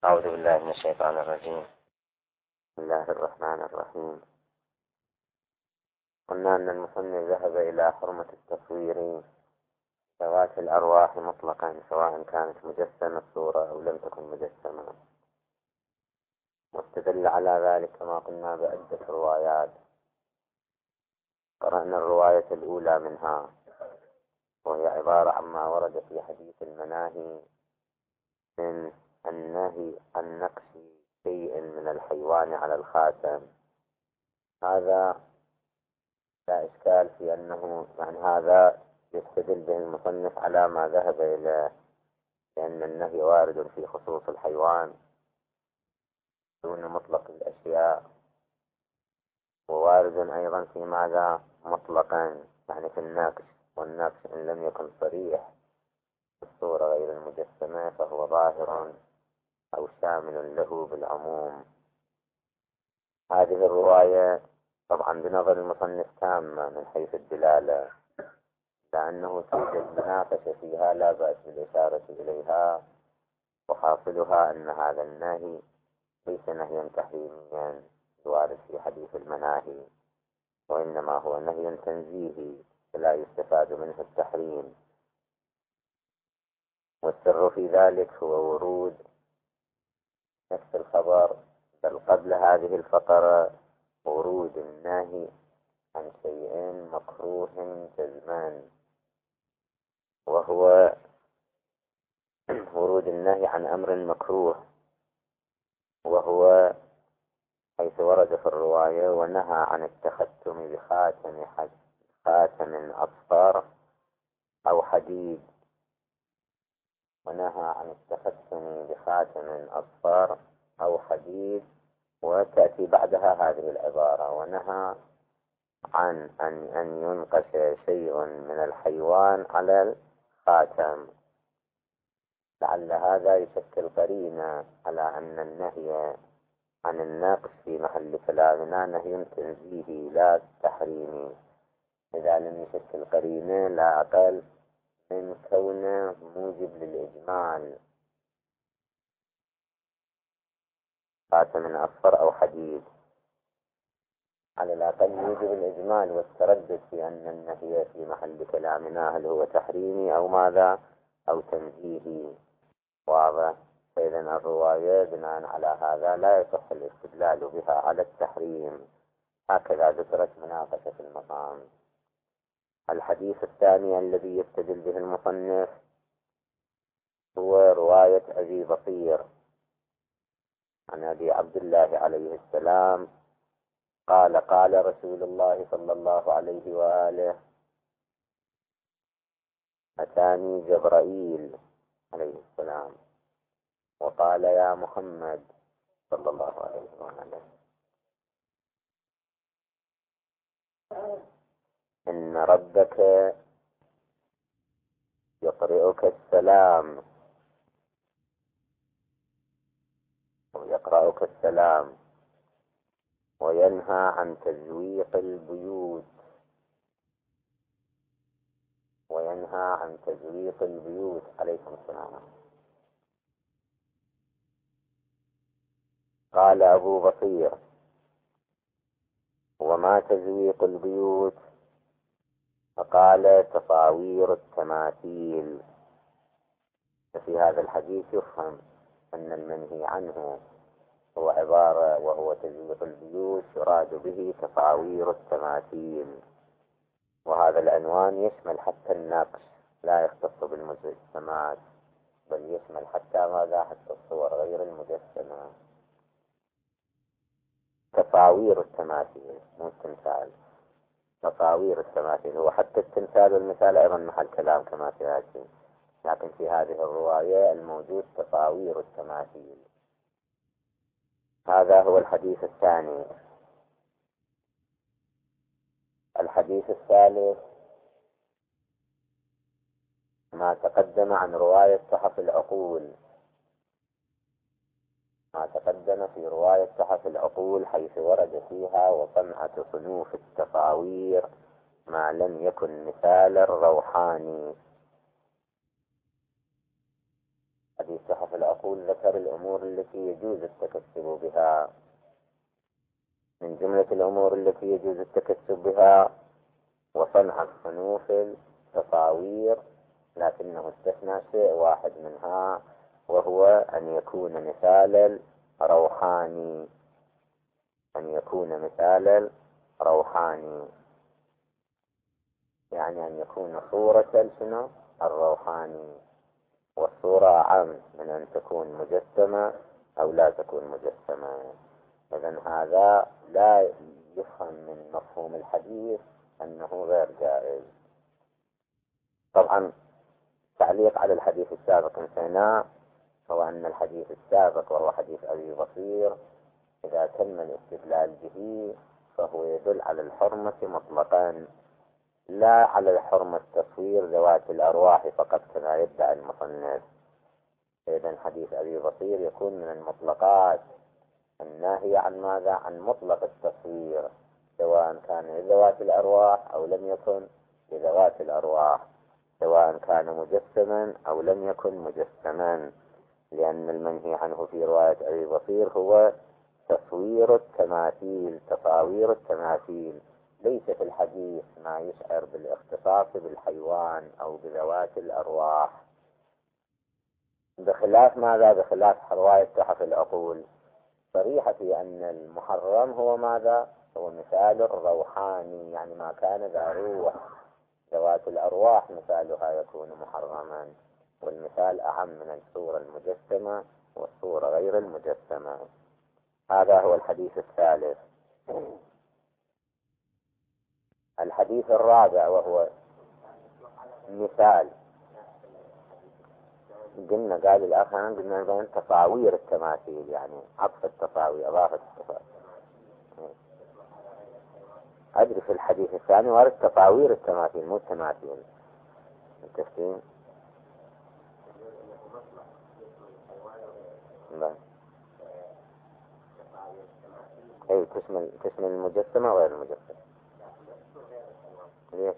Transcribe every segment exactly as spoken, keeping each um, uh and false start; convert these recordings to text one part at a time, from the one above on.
أعوذ بالله من الشيطان الرجيم. بسم الله الرحمن الرحيم. قلنا أن المصنف ذهب إلى حرمة التصوير ذوات الأرواح مطلقا، سواء كانت مجسمة الصورة أو لم تكن مجسمة، واستدل على ذلك كما قلنا بعدة روايات. قرأنا الرواية الأولى منها، وهي عبارة عما ورد في حديث المناهي من النهي عن نقش شيء من الحيوان على الخاتم. هذا لا إشكال في أنه يعني هذا يستدل به المصنف على ما ذهب إلى لأن النهي وارد في خصوص الحيوان دون مطلق الأشياء، ووارد أيضا في ماذا مطلقا يعني في النقش، والنقش إن لم يكن صريح في الصورة غير المجسمة فهو ظاهر أو شامل له بالعموم. هذه الرواية طبعا بنظر المصنف تامة من حيث الدلالة، لأنه توجد مناقشة فيها لا بأس بالإشارة إليها، وحاصلها أن هذا النهي ليس نهيا تحريميا وارد في حديث المناهي، وإنما هو نهي تنزيهي فلا يستفاد منه التحريم. والسر في ذلك هو ورود نفس الخبر بل قبل هذه الفقرة ورود النهي عن شيء مكروه جزما، وهو ورود النهي عن أمر مكروه، وهو حيث ورد في الرواية ونهى عن التختم بخاتم حد خاتم أصفر أو حديد، ونهى عن التختم بخاتم أصفر أو حديد، وتأتي بعدها هذه العبارة ونهى عن أن أن ينقش شيء من الحيوان على الخاتم. لعل هذا يشكل قرينة على أن النهي عن النقش في محل كلامنا نهي تنزيهي لا تحريمي، إذا لم يشكل قرينة لا أقل من كونه موجب للإجمال خاتم أصفر أو حديد، على الأقل يوجب الإجمال والتردد في أن النهي في محل كلامنا هل هو تحريمي أو ماذا أو تنزيهي. واضح؟ فإذا الرواية بناء على هذا لا يصح الاستدلال بها على التحريم، هكذا ذكرت مناقشة في المقام. الحديث الثاني الذي يستدل به المصنف هو رواية أبي بصير عن أبي عبد الله عليه السلام قال قال رسول الله صلى الله عليه وآله: أتاني جبرائيل عليه السلام وقال: يا محمد صلى الله عليه وآله، إن ربك يقرئك السلام ويقرأك السلام وينهى عن تزويق البيوت وينهى عن تزويق البيوت عليكم السلام. قال أبو بصير: وما تزويق البيوت؟ فقال: تصاوير التماثيل. ففي هذا الحديث يفهم أن المنهي عنه هو عبارة وهو تزويق البيوت يراد به تصاوير التماثيل، وهذا العنوان يشمل حتى النقش لا يختص بالمجسمات، بل يشمل حتى ماذا حتى الصور غير المجسمة. تصاوير التماثيل مو التمثال، تصاوير التماثيل، هو حتى التمثال والمثال أيضا محل كلام كما سيأتي، لكن في هذه الرواية الموجود تصاوير التماثيل. هذا هو الحديث الثاني. الحديث الثالث ما تقدم عن رواية تحف العقول، ما تقدم في رواية تحف العقول حيث ورد فيها: وصنعة صنوف التصاوير ما لم يكن مثال الروحاني. حديث تحف العقول يقول ذكر الأمور التي يجوز التكسب بها. من جملة الأمور التي يجوز التكسب بها وصنع الصنوف التصاوير، لكنه استثنى شيء واحد منها، وهو أن يكون مثال الروحاني، أن يكون مثال الروحاني، يعني أن يكون صورة شنو الروحاني، والصورة أعم من أن تكون مجسمة أو لا تكون مجسمة. إذن هذا لا يفهم من مفهوم الحديث أنه غير جائز. طبعا تعليق على الحديث السابق انتهينا، هو أن الحديث السابق وهو حديث أبي بصير إذا تم الاستدلال به فهو يدل على الحرمة مطلقا، لا على الحرمة تصوير ذوات الأرواح فقط كما يدعي المصنف. إذن حديث أبي بصير يكون من المطلقات الناهية عن ماذا؟ عن مطلق التصوير، سواء كان لذوات الأرواح أو لم يكن لذوات الأرواح، سواء كان مجسما أو لم يكن مجسما، لأن المنهي عنه في رواية أبي بصير هو تصوير التماثيل، تصاوير التماثيل، ليس في الحديث ما يشعر بالاختصاص بالحيوان أو بذوات الأرواح، بخلاف ماذا؟ بخلاف رواية تحف العقول صريحة في أن المحرم هو ماذا؟ هو مثال الروحاني، يعني ما كان ذا روح. ذوات الأرواح مثالها يكون محرما، والمثال أعم من الصورة المجسمة والصورة غير المجسمة. هذا هو الحديث الثالث. الحديث الرابع وهو مثال، قلنا قال الآخرين قلنا بين تصاوير التماثيل، يعني عطف التصاوير أضافة التصاوير. أدري في الحديث الثاني وارد تصاوير التماثيل مو التماثيل. التفتين لا أي تشمل تشمل المجسمة وغير المجسمة. ليش؟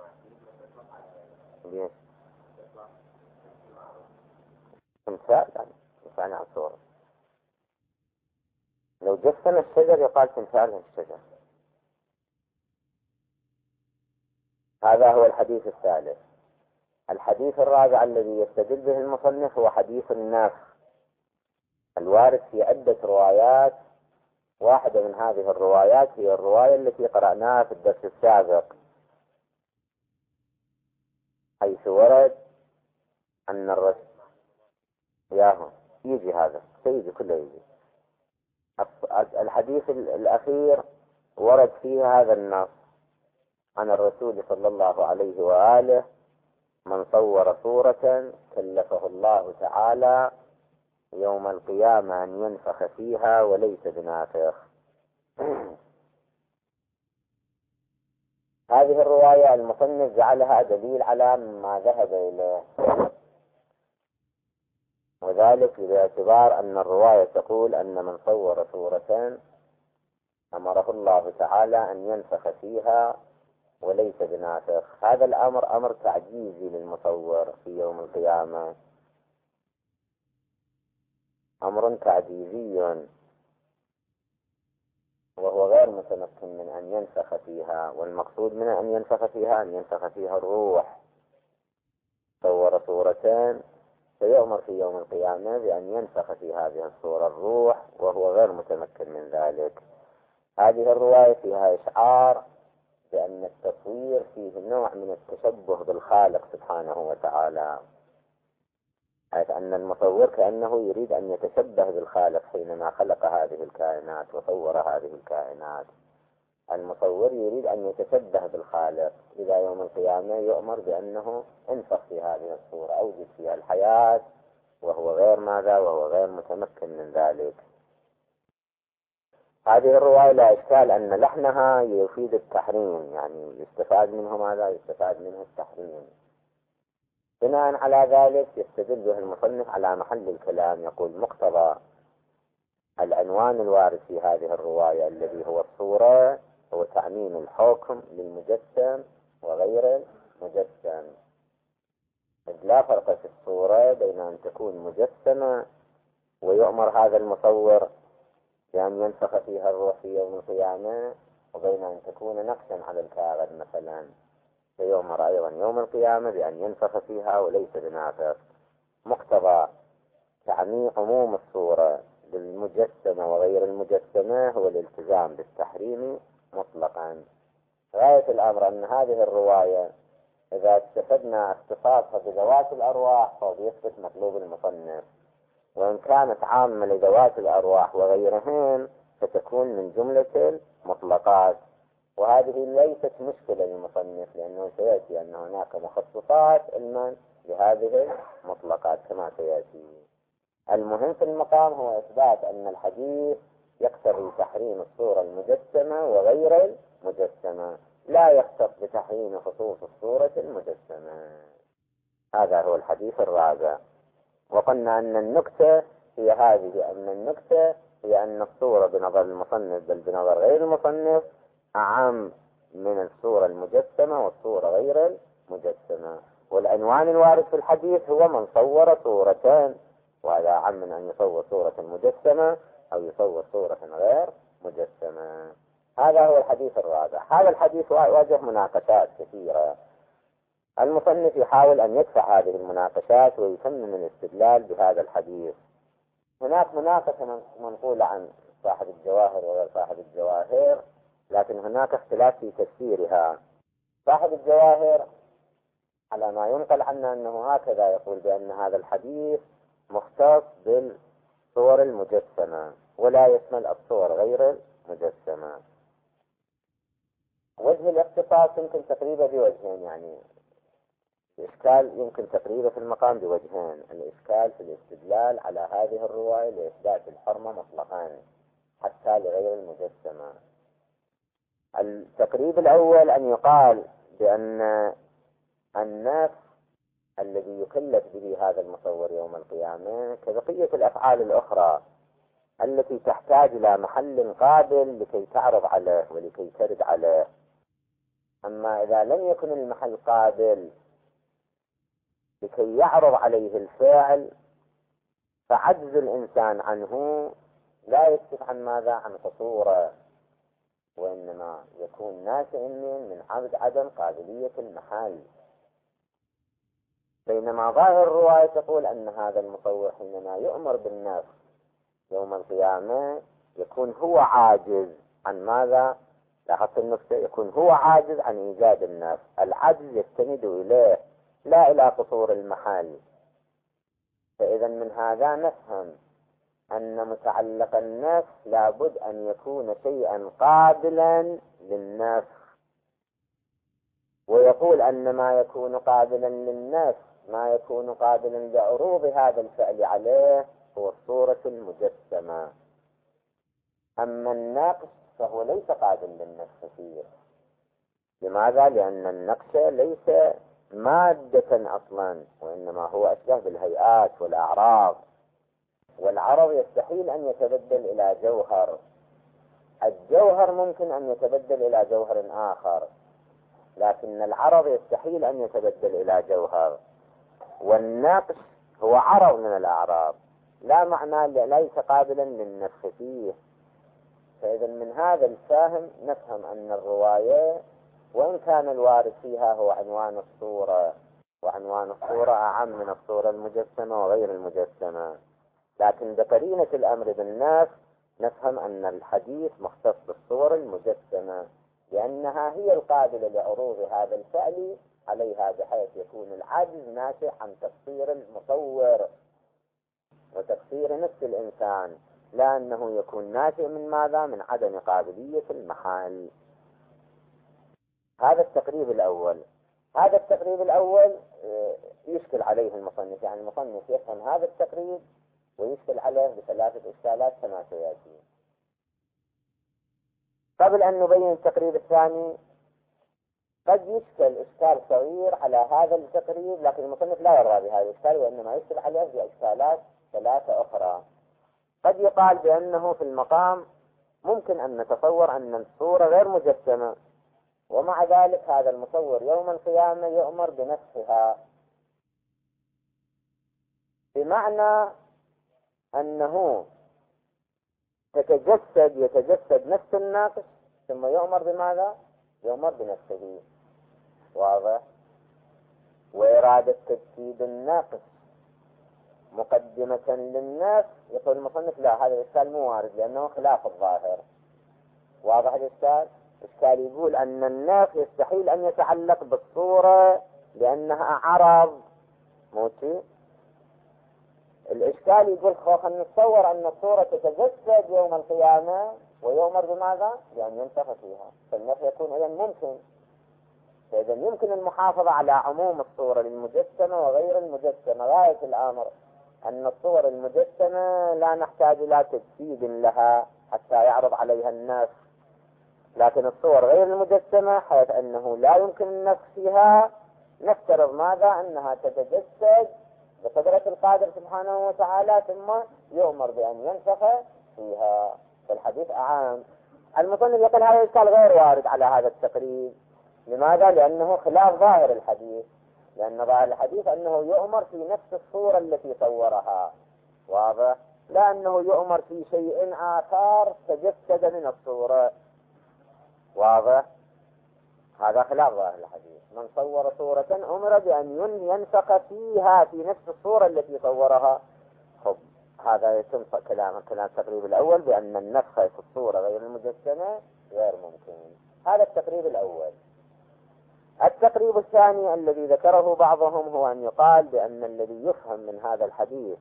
ليش؟ تمثال يعني تمثال عن صورة. لو جسم الشجر يقال تمثال الشجر. هذا هو الحديث الثالث. الحديث الرابع الذي يستدل به المصنف هو حديث النفخ الوارد في عدة روايات. واحدة من هذه الروايات هي الرواية التي قرأناها في الدرس السابق، حيث ورد أن الرسول ياهو يجي هذا سيدي كله يجي. الحديث الأخير ورد فيه هذا النص عن الرسول صلى الله عليه وآله: من صور صورة كلفه الله تعالى يوم القيامة أن ينفخ فيها وليس بنافخ. هذه الرواية المصنف جعلها دليل على ما ذهب إليه، وذلك باعتبار أن الرواية تقول أن من صور صورة أمره الله تعالى أن ينفخ فيها وليس بنافخ. هذا الأمر أمر تعجيزي للمصور في يوم القيامة، أمر تعجيزي، وهو غير متمكن من أن ينفخ فيها، والمقصود من أن ينفخ فيها أن ينفخ فيها الروح. صور صورتين سيؤمر في يوم القيامة بأن ينفخ في هذه الصورة الروح، وهو غير متمكن من ذلك. هذه الرواية فيها إشعار بأن التصوير فيه نوع من التشبه بالخالق سبحانه وتعالى، حيث أن المصور كأنه يريد أن يتشبه بالخالق حينما خلق هذه الكائنات وصور هذه الكائنات. المصور يريد أن يتشبه بالخالق، إلى يوم القيامة يؤمر بأنه انفخ في هذه الصورة، أوجد فيها الحياة، وهو غير ماذا؟ وهو غير متمكن من ذلك. هذه الرواية لا إشكال أن لحنها يفيد التحريم، يعني يستفاد منه ماذا؟ يستفاد منه التحريم. بناء على ذلك يستدل به المصنف على محل الكلام، يقول: مقتضى العنوان الوارد في هذه الرواية الذي هو الصورة هو تعميم الحكم للمجسم وغير المجسم، إذ لا فرق في الصورة بين أن تكون مجسمة ويؤمر هذا المصور بأن ينفخ فيها الروح في يوم القيامة، وبين أن تكون نقشا على الكاغذ مثلا، فيؤمر أيضا يوم القيامة بأن ينفخ فيها وليس بنافخ. مقتضى تعميم عموم الصورة للمجسمة وغير المجسمة هو الالتزام بالتحريم مطلقا. غاية الأمر أن هذه الرواية إذا استفدنا اختصاصها بذوات الأرواح فهو يثبت مطلوب المصنف، وإن كانت عامة لذوات الأرواح وغيرهن فتكون من جملة المطلقات. وهذه ليست مشكلة للمصنف، لأنه سيأتي أن هناك مخصصات علما لهذه المطلقات كما سيأتي. المهم في المقام هو إثبات أن الحديث يقتضي تحريم الصورة المجسمة وغير المجسمة، لا يختص بتحريم خصوص الصورة المجسمة. هذا هو الحديث الرابع. وقلنا أن النكتة هي هذه، أن النكتة هي أن الصورة بنظر المصنف بل بنظر غير المصنف أعم من الصورة المجسمة والصورة غير المجسمة. والعنوان الوارد في الحديث هو من صور صورتين، وهذا أعم من أن يصور صورة مجسمة أو يصور صورة غير مجسمة. هذا هو الحديث الرابع. هذا الحديث واجه مناقشات كثيرة. المصنف يحاول أن يدفع هذه المناقشات ويتمم الاستدلال بهذا الحديث. هناك مناقشة منقولة عن صاحب الجواهر وغير صاحب الجواهر، لكن هناك اختلاف في تفسيرها. صاحب الجواهر على ما ينقل عنه أنه هكذا يقول بأن هذا الحديث مختص بالصور المجسمة ولا يشمل الصور غير المجسمة. وجه الاختصاص يمكن تقريبا بوجهين، يعني الإشكال يمكن تقريبا في المقام بوجهين. الإشكال في الاستدلال على هذه الرواية لإثبات الحرمة مطلقا حتى لغير المجسمة. التقريب الأول أن يقال بأن النفس الذي يكلف به هذا المصور يوم القيامة كبقية الأفعال الأخرى التي تحتاج إلى محل قابل لكي تعرض عليه ولكي ترد عليه. أما إذا لم يكن المحل قابل لكي يعرض عليه الفعل فعجز الإنسان عنه لا يكشف عن ماذا؟ عن قصوره، وإنما يكون ناشئ من عدم قابلية المحل. بينما ظاهر الرواية تقول أن هذا المصور حينما يؤمر بالنفس يوم القيامة يكون هو عاجز عن ماذا؟ لاحظت النكتة، يكون هو عاجز عن إيجاد النفس. العجز يستند إليه لا إلى قصور المحل. فإذا من هذا نفهم أن متعلق النفس لابد أن يكون شيئا قابلا للنفس، ويقول أن ما يكون قابلا للنفس ما يكون قابلا لعروض هذا الفعل عليه هو الصورة المجسمة. أما النقش فهو ليس قابل للنفس فيه. لماذا؟ لأن النقش ليس مادة أصلا، وإنما هو أشبه بالهيئات والأعراض، والعرض يستحيل أن يتبدل إلى جوهر. الجوهر ممكن أن يتبدل إلى جوهر آخر، لكن العرض يستحيل أن يتبدل إلى جوهر. والنقش هو عرض من الأعراض لا معنى ليس قابلا للنفخ فيه. فإذا من هذا الفهم نفهم أن الرواية وإن كان الوارد فيها هو عنوان الصورة، وعنوان الصورة أعم من الصورة المجسمة وغير المجسمة، لكن بقرينة الأمر بالنفس نفهم أن الحديث مختص بالصور المجسمة لأنها هي القابلة لعروض هذا الفعل عليها، بحيث يكون العجز ناشئ عن تقصير المصور وتقصير نفس الإنسان، لا أنه يكون ناشئ من ماذا؟ من عدم قابلية المحال. هذا التقريب الأول. هذا التقريب الأول يشكل عليه المصنف، يعني المصنف يفهم هذا التقريب ويشكل عليه بثلاثة إشكالات كما سيأتي. قبل أن نبين التقريب الثاني قد يشكل إشكال صغير على هذا التقريب، لكن المصنف لا يرضى بهذا الإشكال، وإنما يشكل عليه بإشكالات ثلاثة أخرى. قد يقال بأنه في المقام ممكن أن نتصور أن الصورة غير مجسمة، ومع ذلك هذا المصور يوم القيامة يؤمر بنفسها، بمعنى أنه تتجسد يتجسد نفس الناقص ثم يؤمر بماذا؟ يؤمر بنفسه. واضح؟ وإرادة تجسيد الناقص مقدمة للناس، يقول المصنف لا، هذا الإشكال مو وارد لأنه خلاف الظاهر. واضح الإشكال؟ إشكال يقول أن الناس يستحيل أن يتعلق بالصورة لأنها عرض موتي. الإشكال يقول خوخ أن نتصور أن الصورة تتجسد يوم القيامة ويؤمر بماذا؟ بأن ينفخ فيها، فالنفي يكون إذن ممكن. فإذا يمكن المحافظة على عموم الصورة للمجسمة وغير المجسمة. غاية الأمر أن الصور المجسمة لا نحتاج إلى تجسيد لها حتى يعرض عليها الناس، لكن الصور غير المجسمة حيث أنه لا يمكن النفخ فيها نفترض ماذا؟ أنها تتجسد بقدرة القادر سبحانه وتعالى ثم يؤمر بأن ينفخ فيها. فالحديث أعام. المصنف يقول هذا الإشكال غير وارد على هذا التقريب. لماذا؟ لأنه خلاف ظاهر الحديث، لأن ظاهر الحديث أنه يؤمر في نفس الصورة التي صورها. واضح؟ لا أنه يؤمر في شيء آخر تجسد من الصورة. واضح؟ هذا خلاف ظاهر الحديث. من صور صورة أمر بأن ينفخ فيها في نفس الصورة التي صورها. خب هذا يتم كلام كلام التقريب الأول بأن النفخ في الصورة غير المجسمة غير ممكن. هذا التقريب الأول. التقريب الثاني الذي ذكره بعضهم هو أن يقال بأن الذي يفهم من هذا الحديث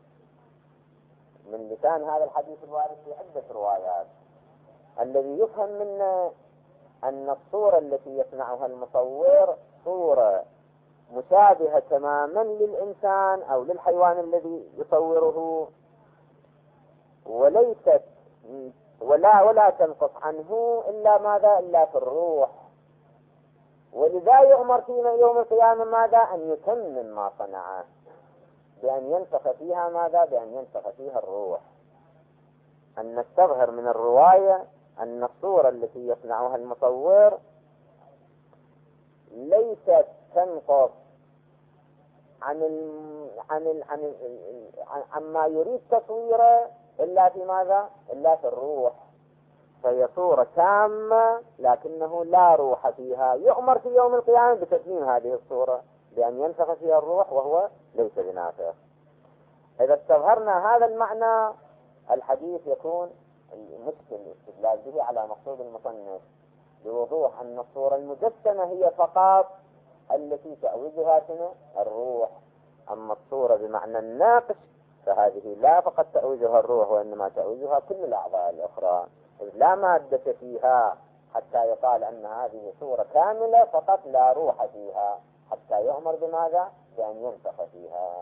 من لسان هذا الحديث الوارد في عدة روايات، الذي يفهم منه أن الصورة التي يصنعها المصور صورة مشابهة تماما للإنسان أو للحيوان الذي يصوره، وليست ولا ولا تنقص عنه إلا ماذا؟ إلا في الروح. ولذا يؤمر فيما يوم القيامة ماذا؟ أن يتمم ما صنعه بأن ينفخ فيها ماذا؟ بأن ينفخ فيها الروح. أن نستظهر من الرواية أن الصورة التي يصنعها المصور ليست تنقص عن ال... عن ال... عن ال... عن عما يريد تصويره إلا في ماذا؟ إلا في الروح. فهي صورة تامة لكنه لا روح فيها. يؤمر في يوم القيامة بتتميم هذه الصورة بأن ينفخ فيها الروح وهو ليس بنافخ. إذا استظهرنا هذا المعنى الحديث يكون المشكل الاستدلال به على مقصود المصنف بوضوح أن الصورة المجسمة هي فقط التي تأويزها الروح، أما الصورة بمعنى الناقش فهذه لا فقط تأويزها الروح وإنما تأويزها كل الأعضاء الأخرى، لا مادة فيها حتى يقال أن هذه صورة كاملة فقط لا روح فيها حتى يؤمر بماذا؟ بأن ينفخ فيها.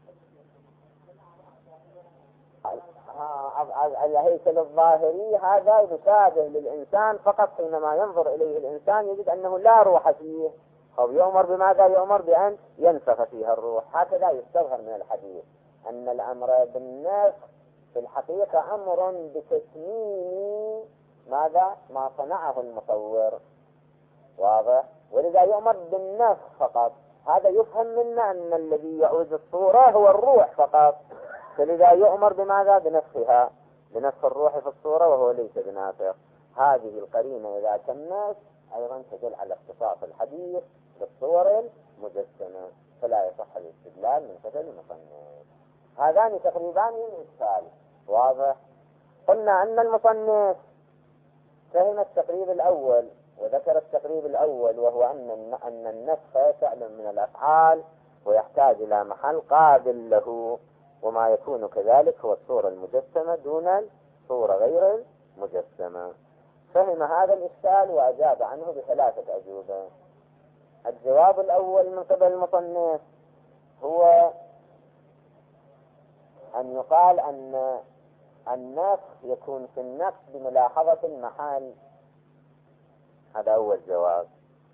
الهيكل الظاهري هذا يشابه للإنسان فقط حينما ينظر إليه الإنسان يجد أنه لا روح فيه، أو يؤمر بماذا؟ يؤمر بأن ينفخ فيها الروح. هكذا يستظهر من الحديث أن الأمر بالنفخ في الحقيقة أمر بتتميم ماذا؟ ما صنعه المصور. واضح؟ ولذا يؤمر بالنفخ فقط. هذا يفهم منا أن الذي يعوز الصورة هو الروح فقط، فلذا يؤمر بماذا؟ بنفخها، بنفخ الروح في الصورة وهو ليس بنافخ. هذه القرينة إذا تمت أيضا تدل على اختصاص الحديث بالصور المجسمة، فلا يصح الاستدلال من قبل المصنف. هذان تقريبان الإشكال. واضح؟ قلنا أن المصنف فهم التقريب الأول وذكر التقريب الأول وهو أن أن النفخ فعل من الأفعال ويحتاج إلى محل قابل له، وما يكون كذلك هو الصورة المجسمة دون الصورة غير المجسمة. فهم هذا الإشكال وأجاب عنه بثلاثة أجوبة. الجواب الأول من قبل المصنف هو أن يقال أن النفخ يكون في النفس بملاحظة المحل. هذا أول جواب.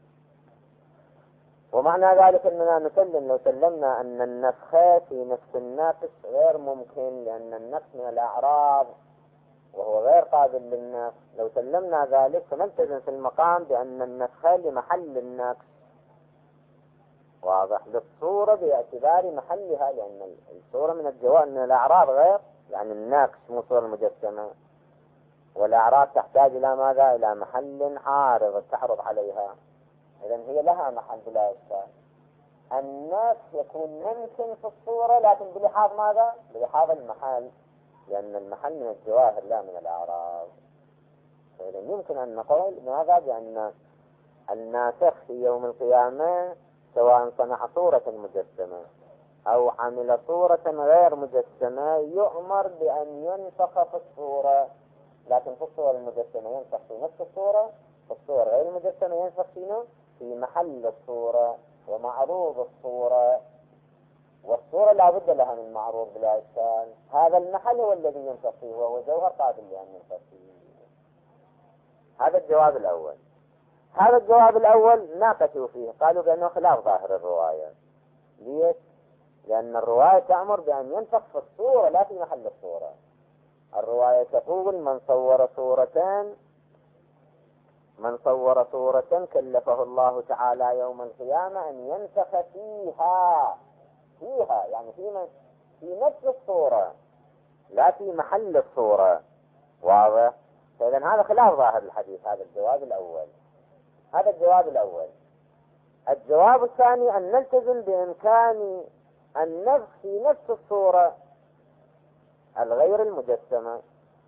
ومعنى ذلك أننا نسلم لو سلمنا أن النفخ في نفس الناقص غير ممكن، لأن النفخ من الأعراض وهو غير قابل للنفخ. لو سلمنا ذلك فنلتزم في المقام بأن النفخ لمحل النفخ، واضح. للصورة باعتبار محلها، لأن الصورة من الجواب من الأعراض غير، يعني الناقش مو صورة مجسمة، والأعراض تحتاج إلى ماذا؟ إلى محل عارض تعرض عليها، إذن هي لها محل بلا إشكال. النقش يكون ممكن في الصورة لكن بلحاظ ماذا؟ بلحاظ المحل، لأن المحل من الجواهر لا من الأعراض. فإذن يمكن أن نقول ماذا؟ بأن الناسخ في يوم القيامة سواء صنع صورة مجسمة أو عمل صورة غير مجسمة يؤمر بأن ينفخ في الصورة، لكن في الصورة المجسمة ينفخ في نفس الصورة، في الصورة غير المجسمة ينفخ فينا في محل الصورة ومعروض الصورة، والصورة لا بد لها من معروض بلا إشكال. هذا المحل هو الذي ينفخ فيه وهو جوهر قابل لأن ينفخ فيه. هذا الجواب الأول. هذا الجواب الأول ناقشوا فيه، قالوا بأنه خلاف ظاهر الرواية. ليش؟ لأن الرواية تأمر بأن ينفخ في الصورة لا في محل الصورة. الرواية تقول من صور صورتان من صور صورة كلفه الله تعالى يوم القيامة أن ينفخ فيها فيها يعني في, من في نفس الصورة لا في محل الصورة. واضح؟ فإذن هذا خلاف ظاهر الحديث. هذا الجواب الأول. هذا الجواب الأول. الجواب الثاني أن نلتزم بإمكان النفخ في نفس الصورة الغير المجسمة.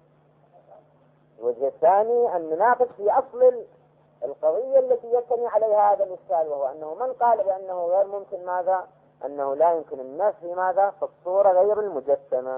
الوجه الثاني أن نناقش في أصل القضية التي يبني عليها هذا الإشكال، وهو أنه من قال بأنه غير ممكن ماذا؟ أنه لا يمكن النفخ في ماذا؟ في الصورة غير المجسمة.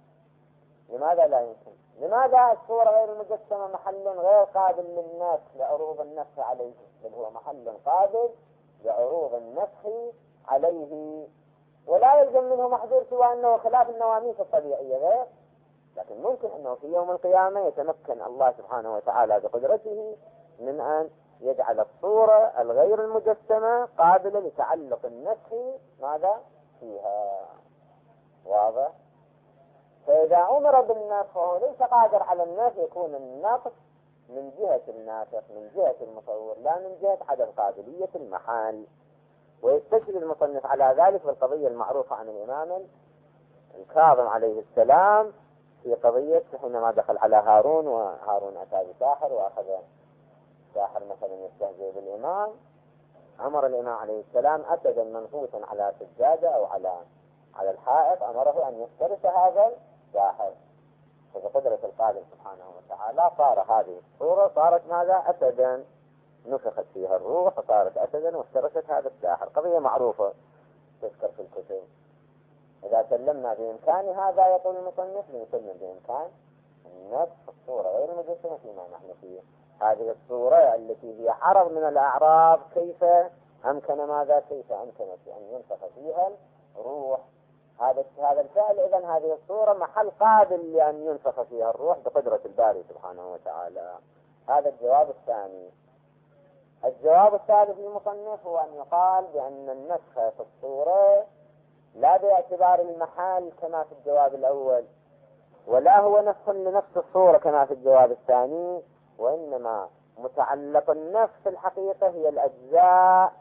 لماذا لا يمكن؟ لماذا الصورة غير المجسمة محل غير قابل للنفخ لعروض النفخ عليه، بل هو محل قابل لعروض النفخ عليه، ولا يلزم منه محظور سوى أنه خلاف النواميس الطبيعية غير، لكن ممكن أنه في يوم القيامة يتمكن الله سبحانه وتعالى بقدرته من أن يجعل الصورة الغير المجسمة قابلة لتعلق النفخ ماذا؟ فيها. واضح؟ فإذا أمر بالنفخ وهو ليس قادر على النفخ يكون النفخ من جهة النافخ من جهة المصور لا من جهة عدم قابلية المحال. ويستشهد المصنف على ذلك بالقضية المعروفة عن الإمام الكاظم عليه السلام في قضية حينما دخل على هارون، وهارون أتى بساحر وأخذ ساحر مثلا يستهزئ بالإمام، أمر الإمام عليه السلام أسدا منفوسا على سجادة أو على على الحائط، أمره أن يفترس هذا الساحر. فبقدرة القادر سبحانه وتعالى صار هذه الصورة صارت ماذا؟ أسدا، نفخت فيها الروح فصارت أسدا وافترست هذا الساحر. قضية معروفة تذكر في الكتب. إذا سلمنا بإمكان هذا يقول المصنف نسلم بإمكان نفس الصورة غير المجسمة فيما نحن فيه. هذه الصورة التي هي عرض من الأعراض كيف أمكن ماذا؟ كيف أمكنت أن ينفخ فيها الروح. هذا هذا الفعل إذن هذه الصورة محل قابل لأن ينفخ فيها الروح بقدرة الباري سبحانه وتعالى. هذا الجواب الثاني. الجواب الثالث للمصنف هو أن يقال بأن النفخ في الصورة لا باعتبار المحال كما في الجواب الأول، ولا هو نفخ لنفس الصورة كما في الجواب الثاني، وإنما متعلق النفخ في الحقيقة هي الأجزاء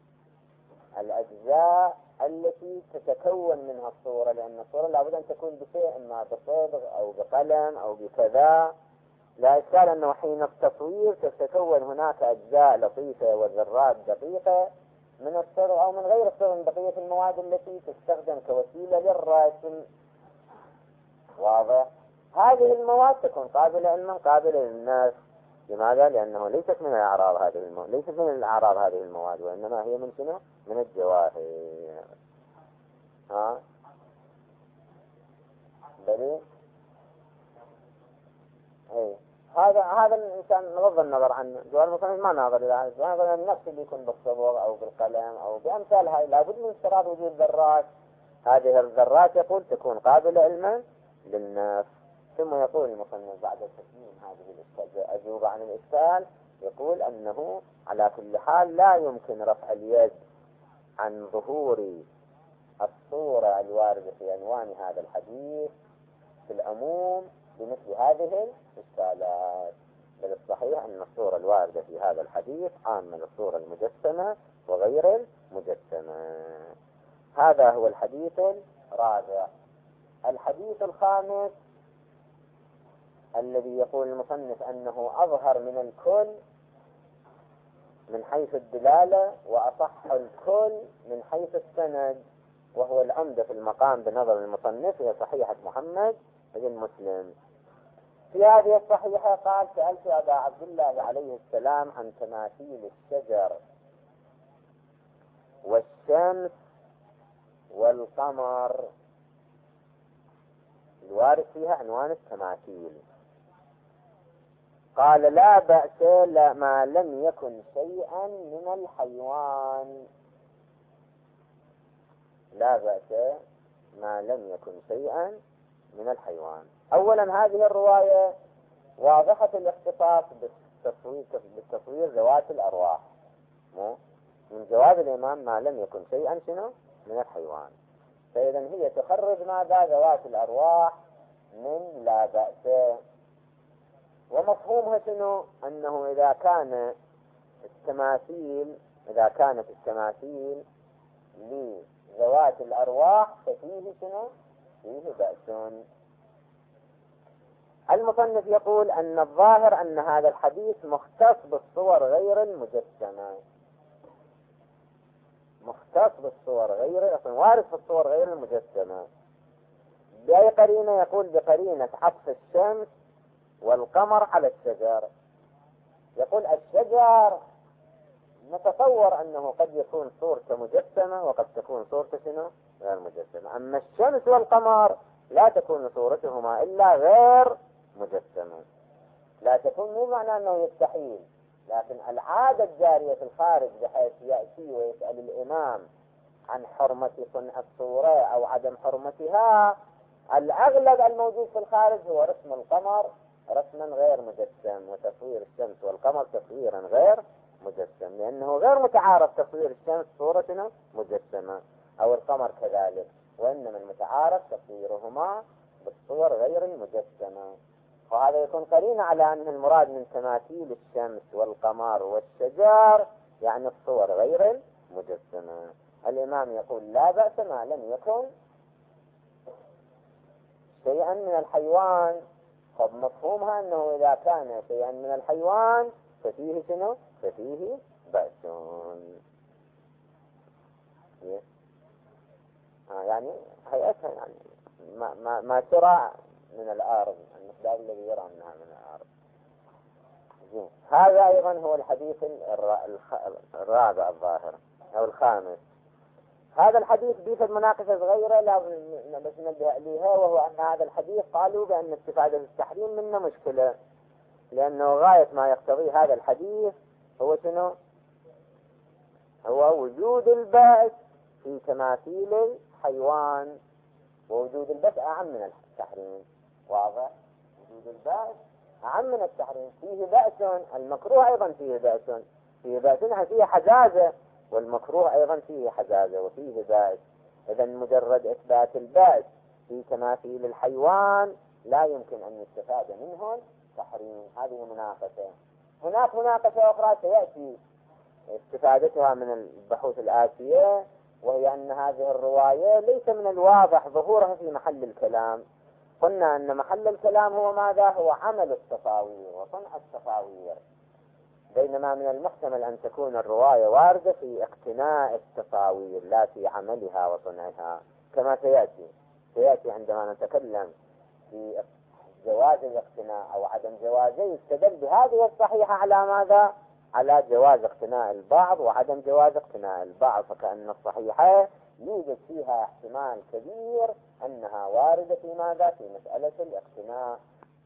الأجزاء التي تتكون منها الصورة، لأن الصورة لابد أن تكون بشيء، إما بصبغ أو بقلم أو بكذا. لا إشكال أنه حين التصوير تتكون هناك أجزاء لطيفة وذرات دقيقة من الصبغ أو من غير الصبغ من بقية المواد التي تستخدم كوسيلة للرسم. واضح؟ هذه المواد تكون قابلة علما قابلة للناس. لماذا؟ لأنه ليست من الأعراض هذه المواد ليست من الأعراض هذه المواد وإنما هي من شنو؟ من الجواهر. ها؟ بلي؟ أي هذا هذا الإنسان بغض النظر عن جوال المصنف ما ناظر إلى هذا، ناظر النفس اللي يكون بالصبغ أو بالقلم أو بأمثال هاي. لابد من اشتراط وجود ذرات. هذه الذرات يقول تكون قابلة علما للنفس. ثم يقول المصنف بعد تسليم هذه الإشكال أجوبة عن الإشكال، يقول أنه على كل حال لا يمكن رفع اليد عن ظهور الصورة الواردة في عنوان هذا الحديث في العموم بمثل هذه الإشكالات. بل الصحيح أن الصورة الواردة في هذا الحديث عامة للصورة المجسمة وغير المجسمة. هذا هو الحديث الرابع. الحديث الخامس الذي يقول المصنف أنه أظهر من الكل من حيث الدلالة وأصح الكل من حيث السند، وهو العمدة في المقام بنظر المصنف، هي صحيحة محمد بن مسلم. في هذه الصحيحة قال: سألت أبا عبد الله عليه السلام عن تماثيل الشجر والشمس والقمر، الوارد فيها عنوان التماثيل. قال: لا بأس لا ما لم يكن شيئا من الحيوان. لا بأس ما لم يكن شيئا من الحيوان. أولا هذه الرواية واضحة الاختصاص بالتصوير, بالتصوير ذوات الأرواح، من جواب الإمام ما لم يكن شيئا شنو من الحيوان، فإذا هي تخرج ماذا ذوات الأرواح من لا بأس. ومفهومها شنو؟ أنه إذا كان التماثيل إذا كانت التماثيل لذوات الأرواح ففيه شنو؟ فيه بأس. المصنف يقول أن الظاهر أن هذا الحديث مختص بالصور غير المجسمة، مختص بالصور غير أصلا وارد في الصور غير المجسمة. بأي قرينة؟ يقول بقرينة عطف الشمس والقمر على الشجر. يقول الشجر نتصور أنه قد يكون صورته مجسمة وقد تكون صورته شنو غير مجسمة، أما الشمس والقمر لا تكون صورتهما إلا غير مجسمة. لا تكون مو معنى أنه يستحيل، لكن العادة الجارية في الخارج بحيث يأتي ويسأل الإمام عن حرمة صنع الصورة أو عدم حرمتها، الأغلب الموجود في الخارج هو رسم القمر رسما غير مجسم، وتصوير الشمس والقمر تصويرا غير مجسم، لأنه غير متعارف تصوير الشمس صورة مجسمة أو القمر كذلك، وإنما المتعارف تصويرهما بالصور غير المجسمة. وهذا يكون قرينة على أن المراد من تماثيل الشمس والقمر والشجر يعني الصور غير المجسمة. الإمام يقول لا بأس ما لم يكن شيئا من الحيوان. طب مفهومها أنه إذا كان شيئا من الحيوان ففيه شنو؟ ففيه بأس. آه يعني هيئتها يعني ما, ما, ما ترى من الأرض، المقدار الذي يرى منها من الأرض. زين. هذا أيضا هو الحديث الرابع الظاهر أو الخامس. هذا الحديث بيفد مناقشة صغيرة لا بس نبدأ ليها، وهو أن هذا الحديث قالوا بأن استفادة التحريم منه مشكلة، لأنه غاية ما يقتضي هذا الحديث هو شنو؟ هو وجود البأس في تماثيل الحيوان، ووجود البأس أعم من التحريم. واضح؟ وجود البأس أعم من التحريم. فيه بأس، المكروه أيضا فيه بأس، فيه بأس فيه حجازة، والمكروه أيضا فيه حجازة وفيه بأس. إذا مجرد إثبات البأس في تماثيل الحيوان لا يمكن أن يستفاد منه تحريم. هذه مناقشة. هناك مناقشة أخرى سيأتي استفادتها من البحوث الآتية، وهي أن هذه الرواية ليس من الواضح ظهورها في محل الكلام. قلنا أن محل الكلام هو ماذا؟ هو عمل التصاوير وصنع التصاوير، بينما من المحتمل أن تكون الرواية واردة في اقتناء التصاوير لا في عملها وصنعها، كما سيأتي سيأتي عندما نتكلم في جواز الاقتناء أو عدم جوازه، يستدل بهذه الصحيحة على ماذا؟ على جواز اقتناء البعض وعدم جواز اقتناء البعض، فكأن الصحيحة يوجد فيها احتمال كبير أنها واردة في ماذا؟ في مسألة الاقتناء.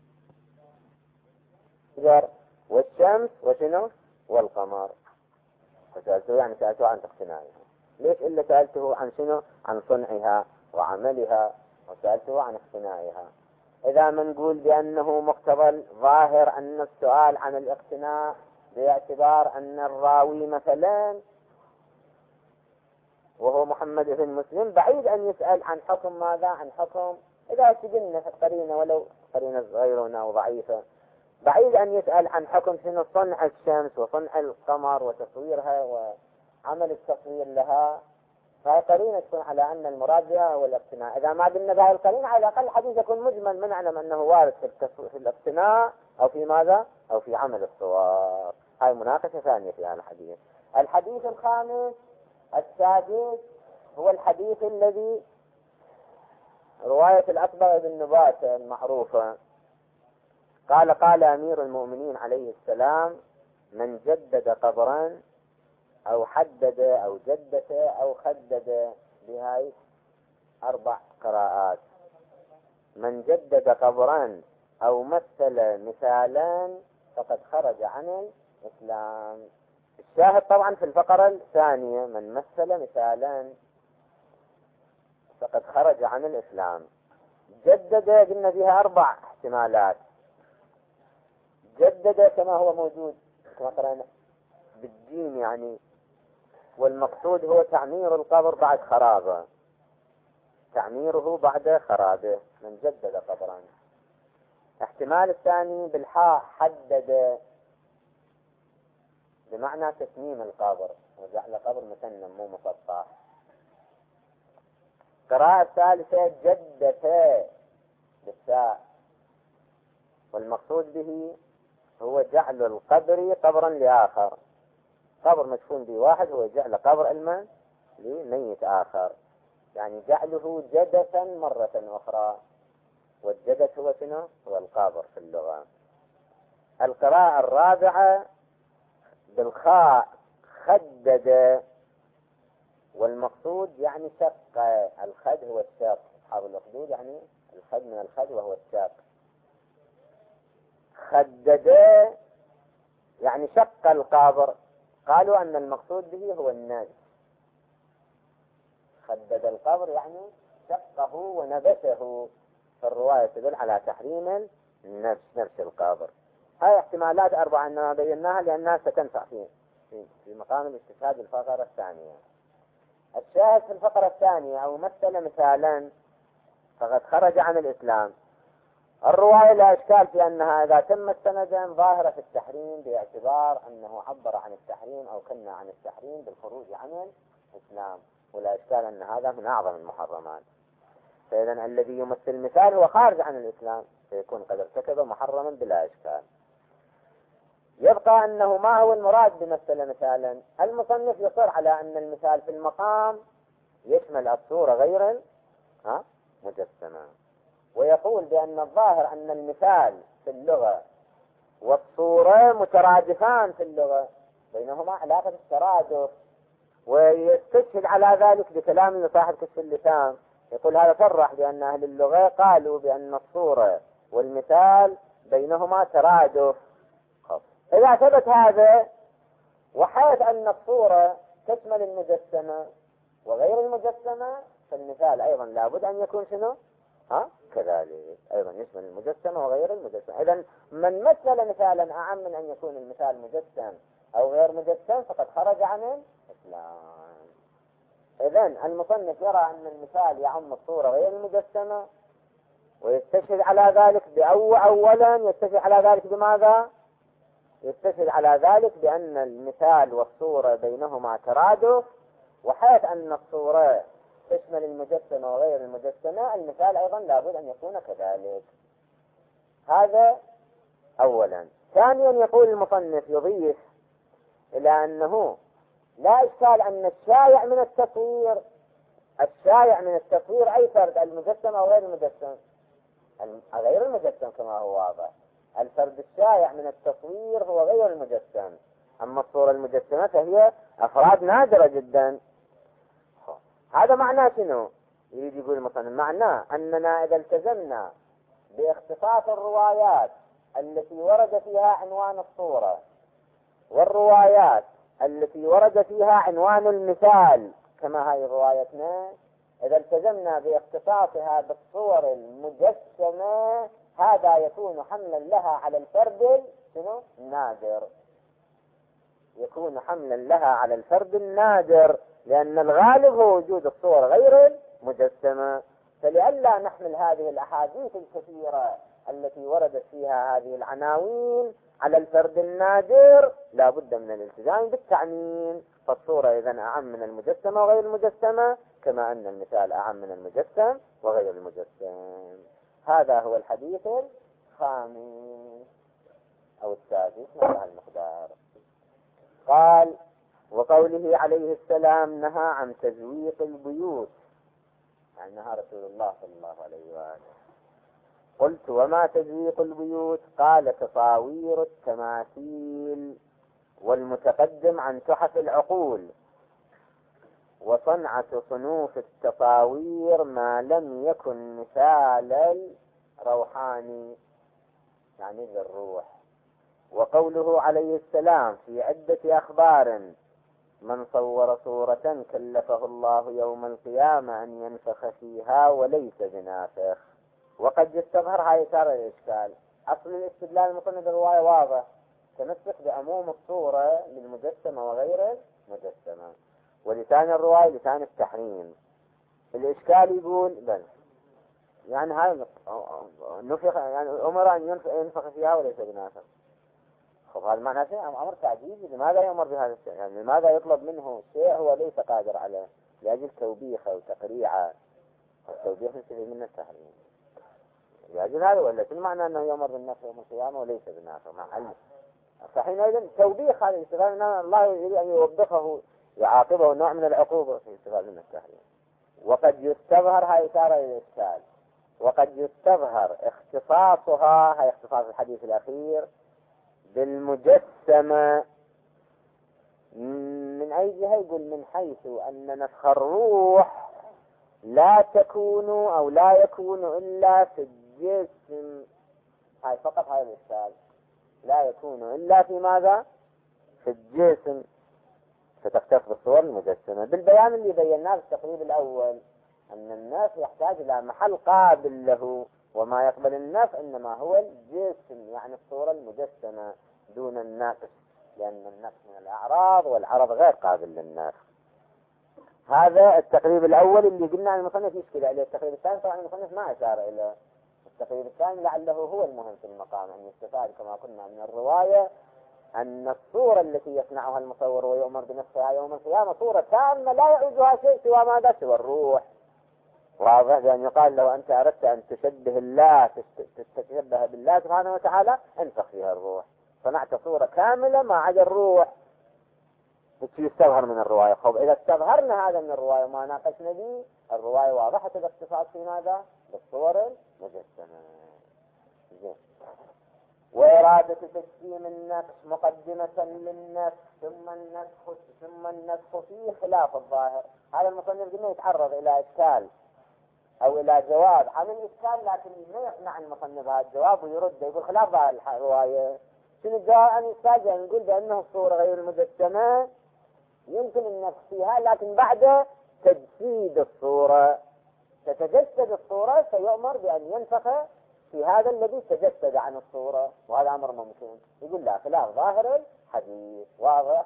والشمس وشنو؟ والقمر. فسألته يعني سألته عن اقتنائها، ليش إلا سألته عن شنو؟ عن صنعها وعملها، وسألته عن اقتنائها. إذا ما نقول بأنه مقتضى ظاهر أن السؤال عن الاقتناء باعتبار أن الراوي مثلا وهو محمد بن مسلم بعيد أن يسأل عن حكم ماذا؟ عن حكم إذا سجلنا في قرينة ولو قرينة صغيرة وضعيفة بعيد أن يسأل عن حكم شنو صنع الشمس وصنع القمر وتصويرها وعمل التصوير لها، فهي قرينة تكون على أن المراد بها هو الاقتناء. إذا ما قلنا بهذه القرينة على الأقل الحديث يكون مجمل، من نعلم أنه وارد في الاقتناء أو في ماذا أو في عمل الصور. هاي مناقشة ثانية في هذا الحديث. الحديث الخامس السادس هو الحديث الذي رواية الأكبر بن نبات المعروفة، قال قال أمير المؤمنين عليه السلام: من جدد قبرا أو حدد أو جدد أو خدد، بهاي أربع قراءات: من جدد قبرا أو مثل مثالا فقد خرج عن الإسلام. الشاهد طبعا في الفقرة الثانية: من مثل مثالا فقد خرج عن الإسلام. جدد قلنا فيها أربع احتمالات. جدد كما هو موجود كما قرأنا بالجيم يعني، والمقصود هو تعمير القبر بعد خرابه، تعميره بعد خرابه، من جدد قبرا. احتمال الثاني بالحاء: حدد، بمعنى تسميم القبر وجعل قبر مسنم مو مسطح. قراءة الثالثة: جدت بالساء، والمقصود به هو جعل القبر قبرا لآخر، قبر مدفون به واحد هو جعل قبر المن لميت آخر، يعني جعله جدثا مرة أخرى، والجدث هو شنو؟ هو القبر في اللغة. القراءة الرابعة بالخاء: خدد، والمقصود يعني شق، الخد هو الشق، أصحاب الأخدود يعني الخد من الخد وهو الشق. خدد يعني شق القبر، قالوا أن المقصود به هو النبش. خدد القبر يعني شقه ونبشه، فالرواية تدل على تحريم النبش، نبش القبر. هاي احتمالات أربعة أننا بيناها لأنها ستنفع في في مقام الاستشهاد الفقرة الثانية. الشاهد في الفقرة الثانية: أو مثل مثالا فقد خرج عن الإسلام. الرواية لا إشكال في أنها إذا تمت سندا ظاهرة في التحريم، باعتبار أنه عبر عن التحريم أو كنا عن التحريم بالخروج عن الإسلام، ولا إشكال أن هذا من أعظم المحرمات. فإذا الذي يمثل مثال هو خارج عن الإسلام، فيكون قد ارتكب محرما بلا إشكال. يبقى أنه ما هو المراد بمثل مثالا؟ المصنف يصر على أن المثال في المقام يشمل الصورة غير مجسمة، ويقول بأن الظاهر أن المثال في اللغة والصورة مترادفان في اللغة، بينهما علاقة الترادف، ويستشهد على ذلك بكلام صاحب كشف اللسان، يقول هذا صرح بأن أهل اللغة قالوا بأن الصورة والمثال بينهما ترادف. إذا ثبت هذا، وحيث أن الصورة تشمل المجسمة وغير المجسمة، فالمثال أيضا لابد أن يكون شنو؟ ها؟ كذلك أيضا يشمل المجسمة وغير المجسمة. إذن من مثل مثالا أعم من أن يكون المثال مجسم أو غير مجسم فقد خرج عن الإسلام. إذن المصنف يرى أن المثال يعم الصورة غير المجسمة، ويستشهد على ذلك بأو أولا يستشهد على ذلك بماذا؟ يستشهد على ذلك بأن المثال والصورة بينهما ترادف، وحيث أن الصورة تشمل المجسمة وغير المجسمة، المثال أيضا لابد أن يكون كذلك. هذا أولا. ثانيا يقول المصنف يضيف إلى أنه لا إشكال أن الشائع من التصوير، الشائع من التصوير أي فرد، المجسم أو غير المجسم، غير المجسم كما هو واضح. الفرد الشائع من التصوير هو غير المجسم، أما الصورة المجسمة فهي أفراد نادرة جدا. هذا معناه شنو؟ يريد يقول المصنف معناه أننا إذا التزمنا باختصاص الروايات التي ورد فيها عنوان الصورة والروايات التي ورد فيها عنوان المثال كما هاي روايتنا، إذا التزمنا باختصاصها بالصور المجسمة، هذا يكون حملا لها على الفرد شنو؟ النادر، يكون حملا لها على الفرد النادر، لأن الغالب هو وجود الصور غير المجسمة. فلئلا نحمل هذه الأحاديث الكثيرة التي وردت فيها هذه العناوين على الفرد النادر لا بد من الالتزام بالتعميم، فالصورة إذن أعم من المجسمة وغير المجسمة، كما أن المثال أعم من المجسم وغير المجسم. هذا هو الحديث الخامس أو السادس نحو المقدار. قال: وقوله عليه السلام نهى عن تزويق البيوت، يعني نهى رسول الله صلى الله عليه وآله. قلت: وما تزويق البيوت؟ قال: تصاوير التماثيل، والمتقدم عن تحف العقول، وصنعة صنوف التصاوير ما لم يكن مثال الروحاني، يعني للروح. وقوله عليه السلام في عدة أخبار: من صور صورة كلفه الله يوم القيامة أن ينفخ فيها وليس بنافخ. وقد يستظهر هاي إثارة الإشكال. أصل الاستدلال المصنف بالرواية واضح، تمسك بعموم الصورة للمجسمة وغير المجسمة، ولسان الرواية لسان التحريم. الإشكال يقول بل يعني هاي نفخ، يعني أمر أن ينفخ فيها وليس بنافخ. خب هذا معنى شيء أمر تعجيزي، لماذا يأمر بهذا الشيء؟ يعني لماذا يطلب منه شيء هو ليس قادر عليه لأجل توبيخه وتقريعه؟ التوبيخ يستفيد منه التحريم لأجل هذا، ولا شنو معنى أنه يأمر بالنفخ يوم القيامة وليس بالنافخ؟ مع علم فحينئذ توبيخ هذا الاستفادة أن الله يريد أن يوبخه يعاقبه نوع من العقوبة في استفادة من التحريم. وقد يستظهر هاي إثارة للإشكال، وقد يستظهر اختصاصها، هاي اختصاص الحديث الأخير، بالمجسمة. من أي جهة؟ يقول من حيث أن نفخ الروح لا تكون أو لا يكون إلا في الجسم. هاي فقط هاي الإشكال، لا يكون إلا في ماذا؟ في الجسم، فتختلف بالصور المجسمة. بالبيان اللي بيناه في التقريب الأول أن النفخ يحتاج إلى محل قابل له، وما يقبل النفخ إنما هو الجسم، يعني الصورة المجسمة دون النقص، لأن النقص من الأعراض والعرض غير قابل للنفخ. هذا التقريب الأول اللي قلنا عن المصنف يشكل عليه. التقريب الثاني طبعا المصنف ما أشار إلى التقريب الثاني، لعله هو المهم في المقام، أن يستفاد كما قلنا من الرواية أن الصورة التي يصنعها المصور ويؤمر بنفسها يوم القيامة صورة تامة لا يعوزها شيء سوى ماذا؟ سوى الروح. واضح؟ لأن يقال لو أنت أردت أن تشبه الله تتشبه بالله سبحانه وتعالى انفخ فيها الروح، صنعت صورة كاملة ما عدا الروح. يستظهر من الرواية. خب إذا استظهرنا هذا من الرواية ما ناقشنا به، الرواية واضحة الاختصاص في ماذا؟ بالصور المجسمة. زين. وإرادة تجسيم النفس مقدمة للنفس ثم النفخ ثم النفخ فيه خلاف الظاهر. هذا المصنف قلنا يتعرض إلى إشكال أو إلى جواب عن الإشكال، لكن ما يقنع المصنف هذا الجواب ويرد يقول خلاف ظاهر الرواية. شنو الجواب عن الإشكال؟ يعني نقول بأنه الصورة غير المجسمة يمكن النفخ فيها، لكن بعد تجسيد الصورة تتجسد الصورة فيؤمر بأن ينفخ في هذا الذي تجسد عن الصورة، وهذا أمر ممكن. يقول لا، خلاف ظاهر الحديث. واضح؟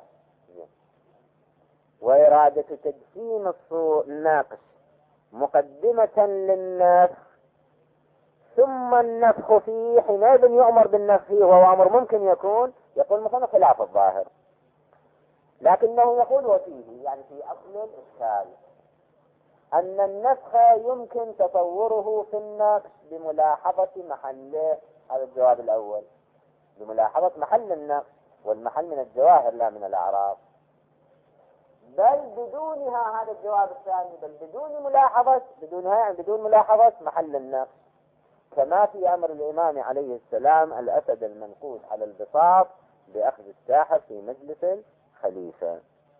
وإرادة تجسيم الناقش مقدمة للنفخ ثم النفخ فيه، حينئذ يؤمر بالنفخ فيه، وهو أمر ممكن يكون. يقول مثلا خلاف الظاهر، لكنه يقول وفيه، يعني في أصل الإشكال أن النفخ يمكن تصوره في النقش بملاحظة محله. هذا الجواب الأول، بملاحظة محل النقش، والمحل من الجواهر لا من الأعراض. بل بدونها، هذا الجواب الثاني، بل بدون ملاحظة، بدونها يعني بدون ملاحظة محل النقش، كما في أمر الإمام عليه السلام الأسد المنقوش على البساط بأخذ الساحر في مجلس الخليفة.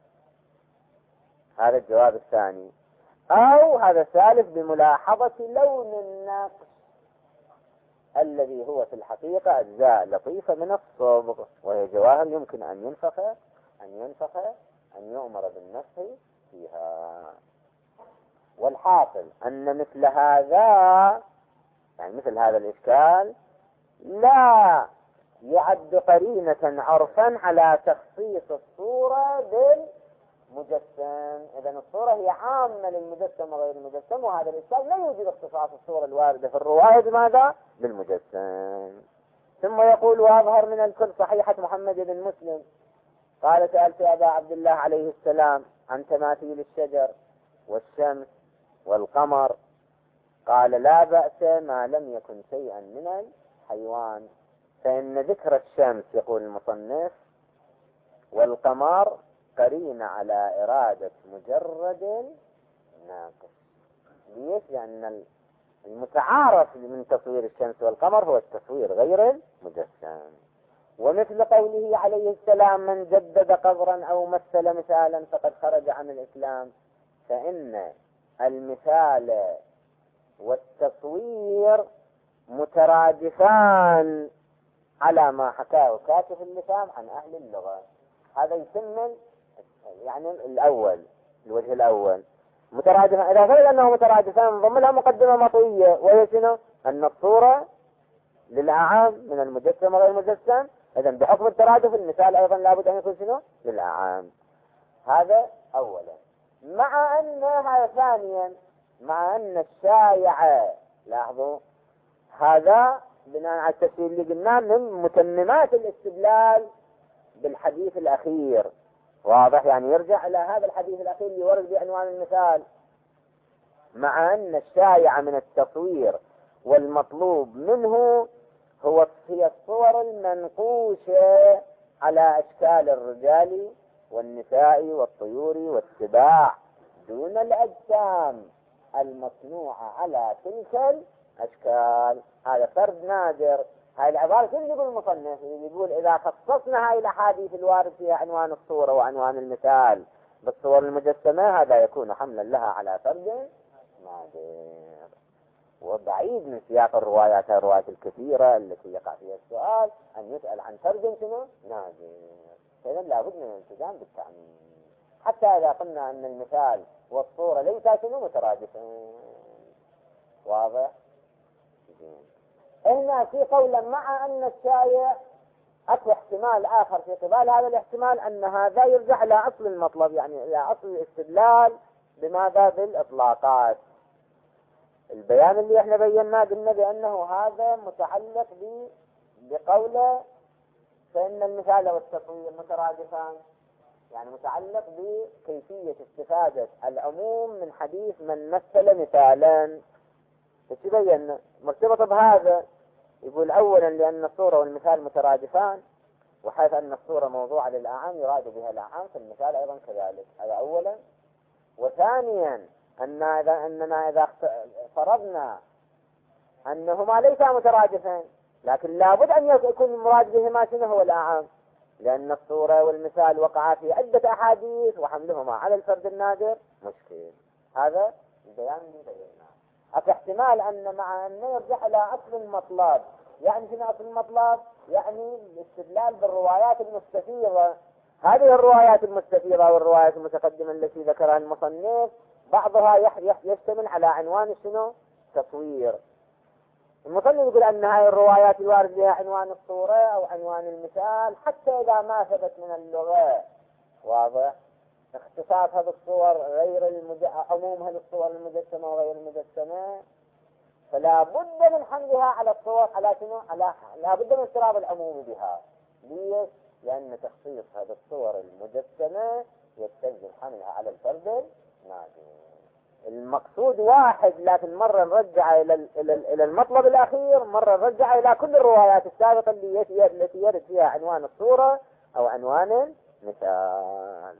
هذا الجواب الثاني. أو هذا الثالث بملاحظة لون النقش الذي هو في الحقيقة أجزاء لطيفة من الصبغ، وهي جواهر يمكن أن ينفخ أن ينفخ أن يؤمر بالنفخ فيها. والحاصل أن مثل هذا، يعني مثل هذا الإشكال لا يعد قرينة عرفا على تخصيص الصورة مجسم. إذا الصورة هي عامة للمجسم وغير المجسم، وهذا الإشكال لا يوجد اختصاص الصورة الواردة في الرواية بماذا؟ بالمجسم. ثم يقول: وأظهر من الكل صحيحة محمد بن مسلم قال: سألت أبا عبد الله عليه السلام عن تماثيل الشجر والشمس والقمر، قال: لا بأس ما لم يكن شيئا من الحيوان، فإن ذكر الشمس يقول المصنف والقمر قرين على إرادة مجرد ناقص. ليش؟ لأن المتعارف من تصوير الشمس والقمر هو التصوير غير المجسم. ومثل قوله عليه السلام: من جدد قبرا أو مثل مثالا فقد خرج عن الإسلام، فإن المثال والتصوير مترادفان على ما حكاه كاتب اللسان عن أهل اللغة. هذا يسمى يعني الأول، الوجه الأول مترادفان. إذا قيل أنه مترادفان ضمن لها مقدمة مطوية، وهي شنو؟ أن الصورة للأعام من المجسم وغير المجسم، إذا بحكم الترادف المثال أيضا لابد أن يكون شنو؟ للأعام. هذا أولا. مع أن هذا ثانيا، مع أن الشائع، لاحظوا هذا بناء على التفسير اللي قلناه من متممات الاستدلال بالحديث الأخير، واضح؟ يعني يرجع إلى هذا الحديث الأخير اللي ورد بعنوان المثال. مع أن الشائع من التصوير والمطلوب منه هو هي الصور المنقوشة على أشكال الرجال والنساء والطيور والسباع دون الأجسام المصنوعة على تلك الأشكال. هذا فرد نادر. هاي العبارة اللي يقول المصنف، يقول إذا خصصنا هاي الأحاديث الوارد فيها عنوان الصورة وعنوان المثال بالصور المجسمة، هذا يكون حملا لها على فرد نادر وبعيد من سياق الروايات الروايات الكثيرة التي يقع فيها السؤال أن يسأل عن فرد شنو؟ نادر. فإذا لابد من الالتزام بالتعميم، حتى إذا قلنا أن المثال والصورة ليس شنو؟ مترادفين. واضح؟ هنا في قولا مع أن الشائع أكو احتمال آخر في قبال هذا الاحتمال أن هذا يرجع إلى أصل المطلب، يعني إلى أصل الاستدلال بماذا؟ بالإطلاقات. البيان اللي احنا بيناه قلنا بأنه هذا متعلق بقوله فإن المثال والتصوير مترادفان، يعني متعلق بكيفية استفادة العموم من حديث من مثل مثالا. تبين مرتبطة بهذا. يقول أولا لأن الصورة والمثال مترادفان، وحيث أن الصورة موضوعة للأعام يراد بها الأعام، فالمثال أيضا كذلك. هذا أولا. وثانيا أن إذا أننا إذا فرضنا أنهما ليسا مترادفين، لكن لابد أن يكون المراد بهما شنو؟ هو الأعام، لأن الصورة والمثال وقعا في عدة أحاديث وحملهما على الفرد النادر مشكل. هذا البيان اللي بيناه. أكو احتمال أن مع أن يرجع إلى أصل المطلب. يعني شنو أصل المطلب؟ يعني الاستدلال بالروايات المستفيضة. هذه الروايات المستفيضة والروايات المتقدمة التي ذكرها المصنف بعضها يشتمل على عنوان شنو؟ تصوير. المصنف يقول أن هذه الروايات الوارد بها عنوان الصورة أو عنوان المثال، حتى إذا ما ثبت من اللغة، واضح، اختصاص هذه الصور غير المج... عمومها للصور المجسمة وغير المجسمة، فلا بد من حملها على الصور على شنو؟ على لا بد من اضطراب العموم بها. ليش؟ لأن تخصيص هذه الصور المجسمة يستلزم حملها على الفرد النادر. المقصود واحد، لكن مرة نرجع إلى إلى المطلب الأخير، مرة نرجع إلى كل الروايات السابقة اللي التي يرد فيها عنوان الصورة أو عنوان المثال.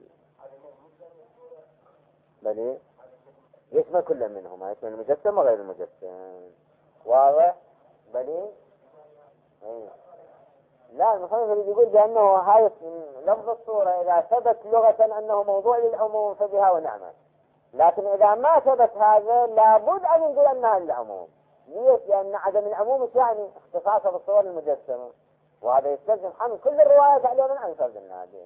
بل يشمل كل منهما، يشمل المجسم وغير المجسم. واضح؟ بل ايه. لا، المصنف يقول بأنه هاي لفظ الصورة إذا ثبت لغة أنه موضوع للعموم فبها ونعمة، لكن إذا ما ثبت هذا لابد أن نقول أنها للعموم. ليش؟ لأن عدم العموم يعني اختصاصه بالصور المجسمة، وهذا يستلزم حمل كل الروايات عليهم عن فرد النادر.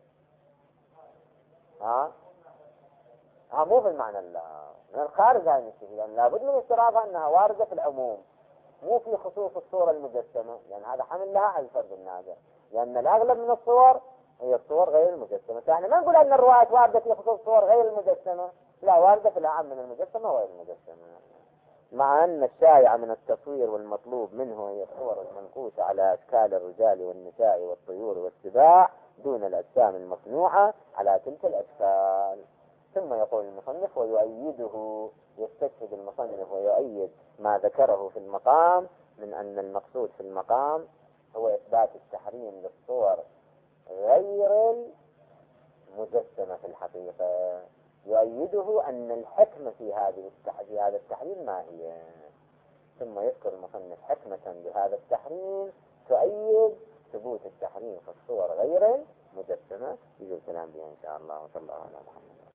ها؟ ها مو بالمعنى من الخارج عن الشيء، لأن لابد من استرافها أنها واردة في العموم، مو في خصوص الصورة المجسمة، لأن هذا حمل لها على الفرد النادر، لأن الأغلب من الصور هي الصور غير المجسمة. يعني ما نقول أن الروايات واردة في خصوص الصور غير المجسمة، لا، واردة في الأعم من المجسمة وغير المجسمة، مع أن الشائع من التصوير والمطلوب منه هي الصور المنقوشة على أشكال الرجال والنساء والطيور والسباع دون الأجسام المصنوعة على تلك الأشكال. ثم يقول المصنف ويؤيده، يستشهد المصنف ويؤيد ما ذكره في المقام من أن المقصود في المقام هو إثبات التحريم للصور غير المجسمة في الحقيقة. يؤيده أن الحكمة في هذه في هذا التحريم ما هي، ثم يذكر المصنف حكمة بهذا التحريم تؤيد ثبوت التحريم في الصور غير المجسمة. يجي الكلام بها إن شاء الله، وصلى الله على محمد.